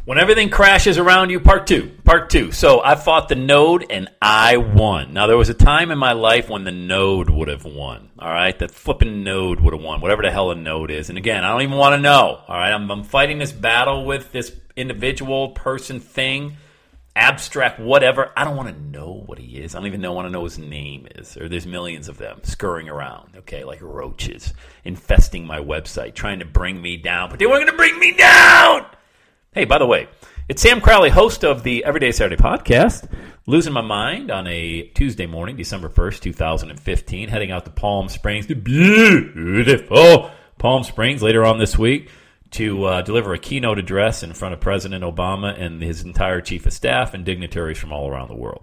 When everything crashes around you, part two. So I fought the Node and I won. Now, there was a time in my life when the Node would have won, all right? The flipping Node would have won, whatever the hell a Node is. And again, I don't even want to know, all right? I'm fighting this battle with this individual, person, thing, abstract, whatever. I don't want to know what he is. I don't even want to know his name is. Or there's millions of them scurrying around, okay, like roaches, infesting my website, trying to bring me down. But they weren't going to bring me down! Hey, by the way, it's Sam Crowley, host of the Everyday Saturday podcast, losing my mind on a Tuesday morning, December 1st, 2015, heading out to Palm Springs, the beautiful Palm Springs later on this week to deliver a keynote address in front of President Obama and his entire chief of staff and dignitaries from all around the world.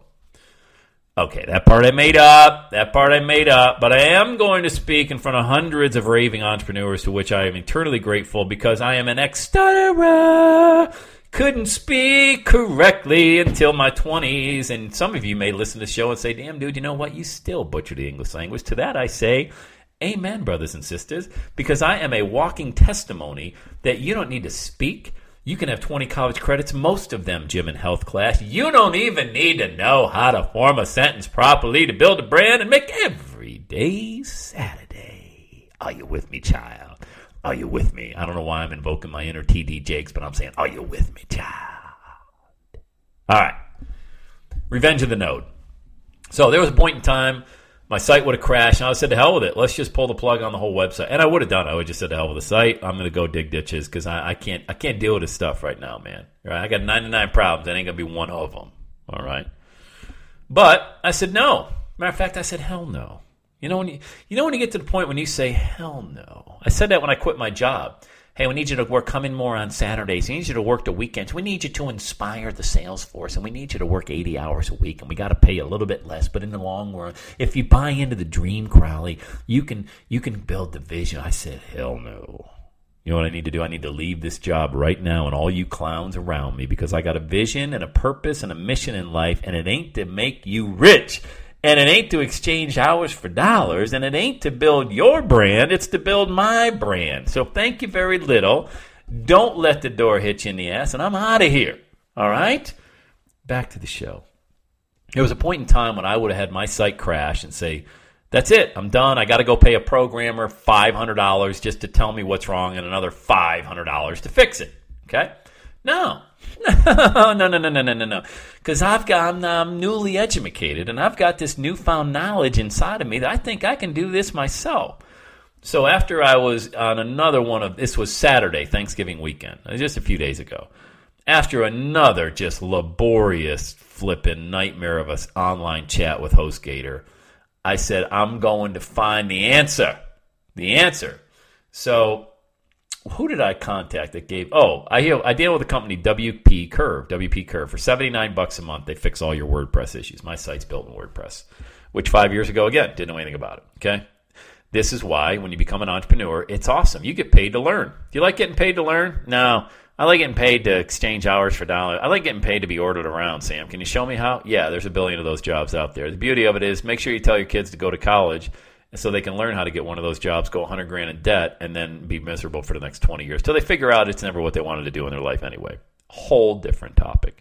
Okay, that part I made up, but I am going to speak in front of hundreds of raving entrepreneurs to which I am eternally grateful because I am an ex-stutterer. Couldn't speak correctly until my 20s, and some of you may listen to the show and say, damn, dude, you know what? You still butcher the English language. To that I say, amen, brothers and sisters, because I am a walking testimony that you don't need to speak. You can have 20 college credits, most of them gym and health class. You don't even need to know how to form a sentence properly to build a brand and make every day Saturday. Are you with me, child? Are you with me? I don't know why I'm invoking my inner TD Jakes, but I'm saying, are you with me, child? All right. Revenge of the Node. So there was a point in time my site would have crashed, and I said, to hell with it. Let's just pull the plug on the whole website. And I would have done it. I would have just said, to hell with the site. I'm going to go dig ditches because I can't deal with this stuff right now, man. Right? I got 99 problems. That ain't going to be one of them. All right? But I said, no. Matter of fact, I said, hell no. You know when you get to the point when you say, hell no. I said that when I quit my job. Hey, we need you to come in more on Saturdays. We need you to work the weekends. We need you to inspire the sales force, and we need you to work 80 hours a week, and we got to pay you a little bit less. But in the long run, if you buy into the dream, Crowley, you can build the vision. I said, hell no. You know what I need to do? I need to leave this job right now and all you clowns around me because I got a vision and a purpose and a mission in life, and it ain't to make you rich. And it ain't to exchange hours for dollars, and it ain't to build your brand, it's to build my brand. So thank you very little. Don't let the door hit you in the ass, and I'm out of here. All right? Back to the show. There was a point in time when I would have had my site crash and say, that's it, I'm done. I got to go pay a programmer $500 just to tell me what's wrong and another $500 to fix it. Okay? No. No. Because I'm newly educated, and I've got this newfound knowledge inside of me that I think I can do this myself. So after I was on another one of, this was Saturday, Thanksgiving weekend, just a few days ago. After another just laborious flipping nightmare of an online chat with HostGator, I said, I'm going to find the answer. The answer. So who did I contact that gave? I deal with a company, WP Curve. WP Curve for $79 a month. They fix all your WordPress issues. My site's built in WordPress, which 5 years ago, again, didn't know anything about it. Okay, this is why when you become an entrepreneur, it's awesome. You get paid to learn. Do you like getting paid to learn? No, I like getting paid to exchange hours for dollars. I like getting paid to be ordered around. Sam, can you show me how? Yeah, there's a billion of those jobs out there. The beauty of it is, make sure you tell your kids to go to college, so they can learn how to get one of those jobs, go $100,000 in debt, and then be miserable for the next 20 years till they figure out it's never what they wanted to do in their life anyway. Whole different topic.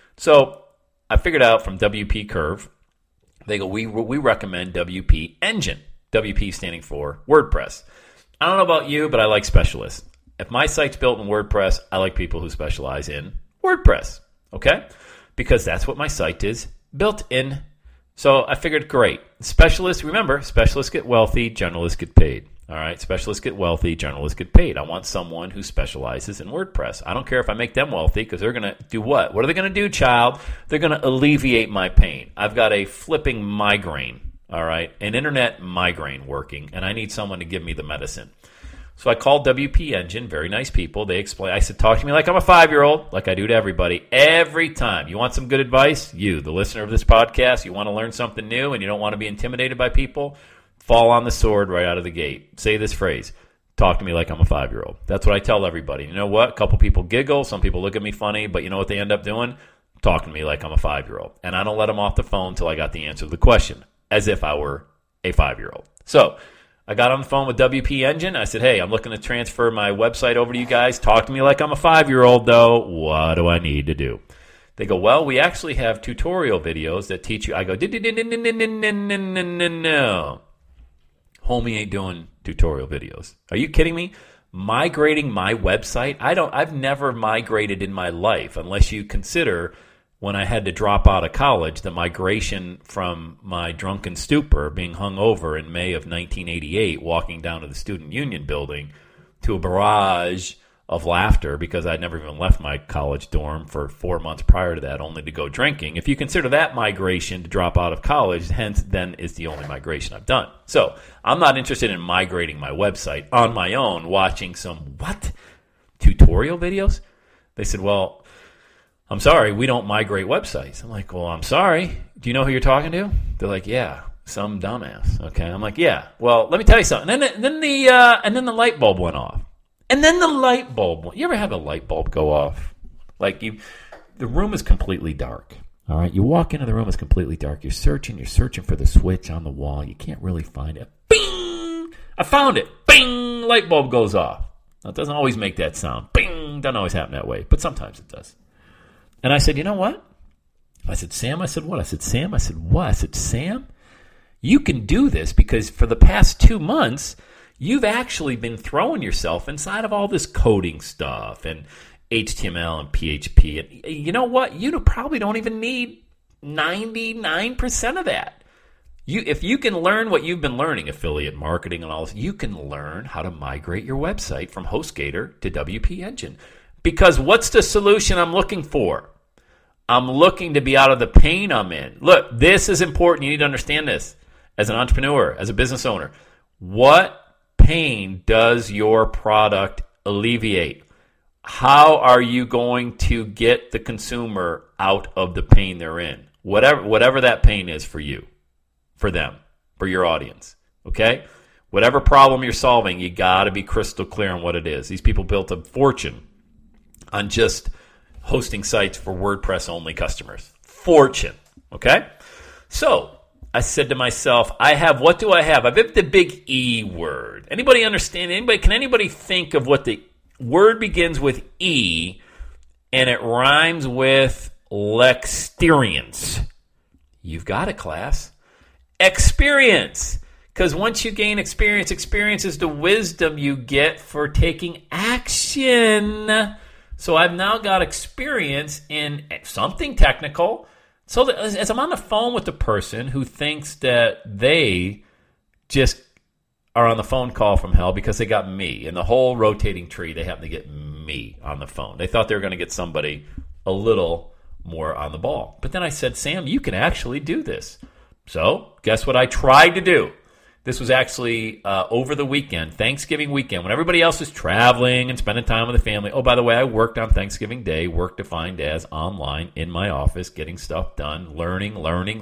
So I figured out from WP Curve, they go, we recommend WP Engine. WP standing for WordPress. I don't know about you, but I like specialists. If my site's built in WordPress, I like people who specialize in WordPress. Okay? Because that's what my site is built in. So I figured, great. Specialists, remember, specialists get wealthy, generalists get paid. All right, specialists get wealthy, generalists get paid. I want someone who specializes in WordPress. I don't care if I make them wealthy because they're going to do what? What are they going to do, child? They're going to alleviate my pain. I've got a flipping migraine, all right, an internet migraine working, and I need someone to give me the medicine. So I called WP Engine, very nice people. They explained. I said, talk to me like I'm a 5-year-old, like I do to everybody, every time. You want some good advice? You, the listener of this podcast, you want to learn something new and you don't want to be intimidated by people? Fall on the sword right out of the gate. Say this phrase, talk to me like I'm a 5-year-old. That's what I tell everybody. You know what? A couple people giggle. Some people look at me funny, but you know what they end up doing? Talking to me like I'm a 5-year-old. And I don't let them off the phone until I got the answer to the question, as if I were a 5-year-old. So I got on the phone with WP Engine. I said, hey, I'm looking to transfer my website over to you guys. Talk to me like I'm a 5-year-old, though. What do I need to do? They go, well, we actually have tutorial videos that teach you. I go, no. Homie ain't doing tutorial videos. Are you kidding me? Migrating my website? I've never migrated in my life, unless you consider when I had to drop out of college, the migration from my drunken stupor, being hung over in May of 1988, walking down to the Student Union building, to a barrage of laughter because I'd never even left my college dorm for 4 months prior to that, only to go drinking. If you consider that migration to drop out of college, hence then is the only migration I've done. So I'm not interested in migrating my website on my own, watching some, tutorial videos? They said, well, I'm sorry, we don't migrate websites. I'm like, well, I'm sorry. Do you know who you're talking to? They're like, yeah, some dumbass. Okay. I'm like, yeah. Well, let me tell you something. And then the light bulb went off. And then the light bulb. You ever have a light bulb go off? Like the room is completely dark. All right. You walk into the room, it's completely dark. You're searching for the switch on the wall. You can't really find it. Bing! I found it. Bing! Light bulb goes off. Now, it doesn't always make that sound. Bing! Doesn't always happen that way, but sometimes it does. And I said, you know what? I said, Sam, I said, what? I said, Sam, I said, what? I said, Sam, you can do this because for the past 2 months, you've actually been throwing yourself inside of all this coding stuff and HTML and PHP. And you know what? You probably don't even need 99% of that. If you can learn what you've been learning, affiliate marketing and all this, you can learn how to migrate your website from HostGator to WP Engine. Because what's the solution I'm looking for? I'm looking to be out of the pain I'm in. Look, this is important. You need to understand this as an entrepreneur, as a business owner. What pain does your product alleviate? How are you going to get the consumer out of the pain they're in? Whatever that pain is for you, for them, for your audience, okay? Whatever problem you're solving, you got to be crystal clear on what it is. These people built a fortune on just hosting sites for WordPress-only customers. Fortune, okay? So I said to myself, what do I have? I've got the big E word. Anybody understand? Can anybody think of what the word begins with E and it rhymes with Lexperience? You've got it, class. Experience. Because once you gain experience is the wisdom you get for taking action. So I've now got experience in something technical. So that as I'm on the phone with the person who thinks that they just are on the phone call from hell because they got me. In the whole rotating tree, they happen to get me on the phone. They thought they were going to get somebody a little more on the ball. But then I said, Sam, you can actually do this. So guess what I tried to do? This was actually over the weekend, Thanksgiving weekend, when everybody else is traveling and spending time with the family. Oh, by the way, I worked on Thanksgiving Day, work defined as online in my office, getting stuff done, learning.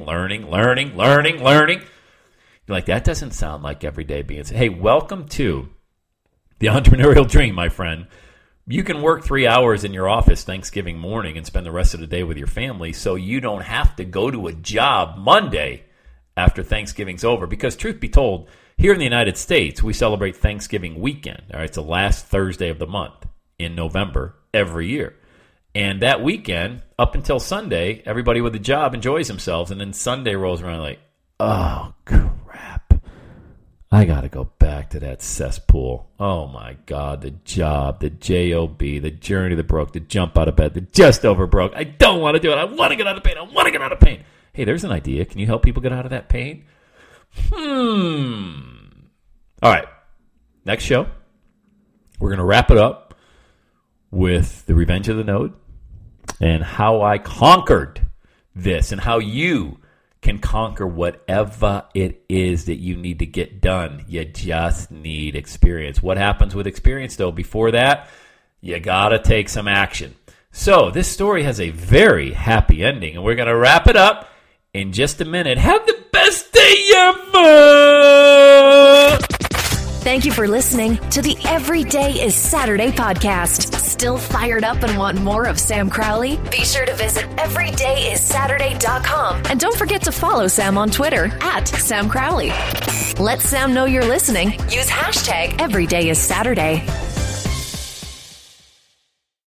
You're like, that doesn't sound like every day being said. Hey, welcome to the entrepreneurial dream, my friend. You can work 3 hours in your office Thanksgiving morning and spend the rest of the day with your family so you don't have to go to a job Monday after Thanksgiving's over. Because truth be told, here in the United States, we celebrate Thanksgiving weekend. All right, it's the last Thursday of the month in November every year. And that weekend, up until Sunday, everybody with a job enjoys themselves. And then Sunday rolls around like, oh, crap. I got to go back to that cesspool. Oh, my God, the job, the job, the journey that broke, the jump out of bed, the just over broke. I don't want to do it. I want to get out of pain. Hey, there's an idea. Can you help people get out of that pain? All right. Next show, we're going to wrap it up with the Revenge of the Node and how I conquered this and how you can conquer whatever it is that you need to get done. You just need experience. What happens with experience, though? Before that, you got to take some action. So this story has a very happy ending, and we're going to wrap it up in just a minute. Have the best day ever! Thank you for listening to the Every Day is Saturday podcast. Still fired up and want more of Sam Crowley? Be sure to visit everydayissaturday.com. And don't forget to follow Sam on Twitter @Sam Crowley. Let Sam know you're listening. Use hashtag EverydayIsSaturday.